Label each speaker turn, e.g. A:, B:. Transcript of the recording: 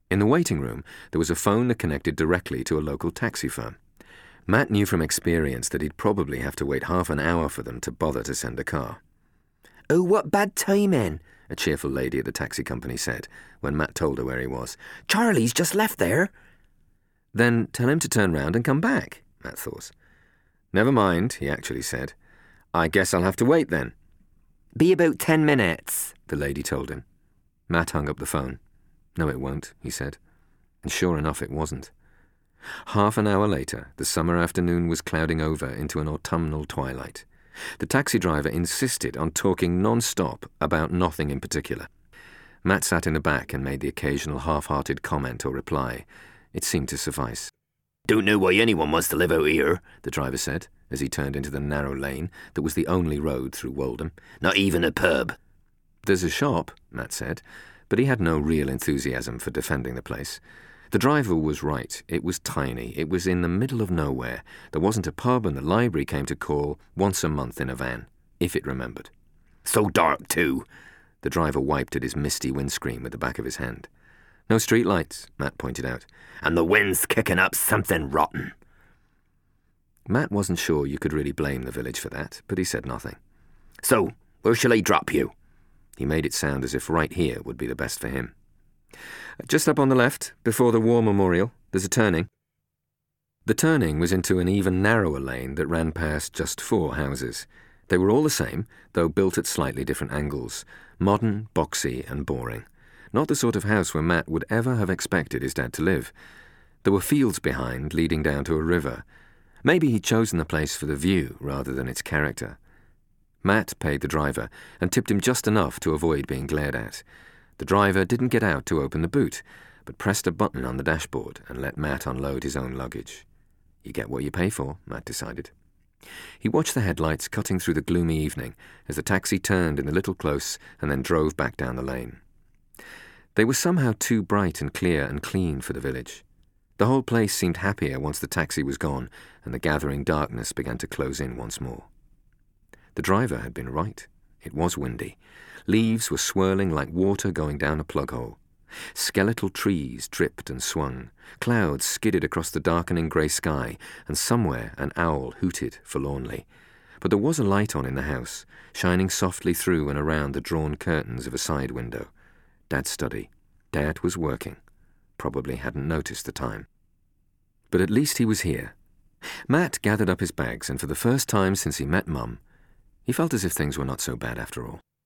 A: In the waiting room, there was a phone that connected directly to a local taxi firm. Matt knew from experience that he'd probably have to wait half an hour for them to bother to send a car. "Oh, what bad timing," a cheerful lady at the taxi company said when Matt told her where he was. "Charlie's just left there." "Then tell him to turn round and come back," Matt thought. "Never mind," he actually said. "I guess I'll have to wait then." "Be about 10 minutes, the lady told him. Matt hung up the phone. "No, it won't," he said. And sure enough, it wasn't. Half an hour later, the summer afternoon was clouding over into an autumnal twilight. The taxi driver insisted on talking non-stop about nothing in particular. Matt sat in the back and made the occasional half-hearted comment or reply. It seemed to suffice. "Don't know why anyone wants to live out here," the driver said, as he turned into the narrow lane that was the only road through Woldham. "Not even a pub." "There's a shop," Matt said, but he had no real enthusiasm for defending the place. The driver was right. It was tiny. It was in the middle of nowhere. There wasn't a pub, and the library came to call once a month in a van, if it remembered. "So dark, too." The driver wiped at his misty windscreen with the back of his hand. "No street lights," Matt pointed out. "And the wind's kicking up something rotten." Matt wasn't sure you could really blame the village for that, but he said nothing. "So, where shall I drop you?" He made it sound as if right here would be the best for him. "Just up on the left, before the War Memorial, there's a turning." The turning was into an even narrower lane that ran past just 4 houses. They were all the same, though built at slightly different angles. Modern, boxy, and boring. Not the sort of house where Matt would ever have expected his dad to live. There were fields behind, leading down to a river. Maybe he'd chosen the place for the view rather than its character. Matt paid the driver and tipped him just enough to avoid being glared at. The driver didn't get out to open the boot, but pressed a button on the dashboard and let Matt unload his own luggage. You get what you pay for, Matt decided. He watched the headlights cutting through the gloomy evening as the taxi turned in the little close and then drove back down the lane. They were somehow too bright and clear and clean for the village. The whole place seemed happier once the taxi was gone and the gathering darkness began to close in once more. The driver had been right. It was windy. Leaves were swirling like water going down a plug hole. Skeletal trees dripped and swung. Clouds skidded across the darkening grey sky, and somewhere an owl hooted forlornly. But there was a light on in the house, shining softly through and around the drawn curtains of a side window. Dad's study. Dad was working. Probably hadn't noticed the time. But at least he was here. Matt gathered up his bags, and for the first time since he met Mum, he felt as if things were not so bad after all.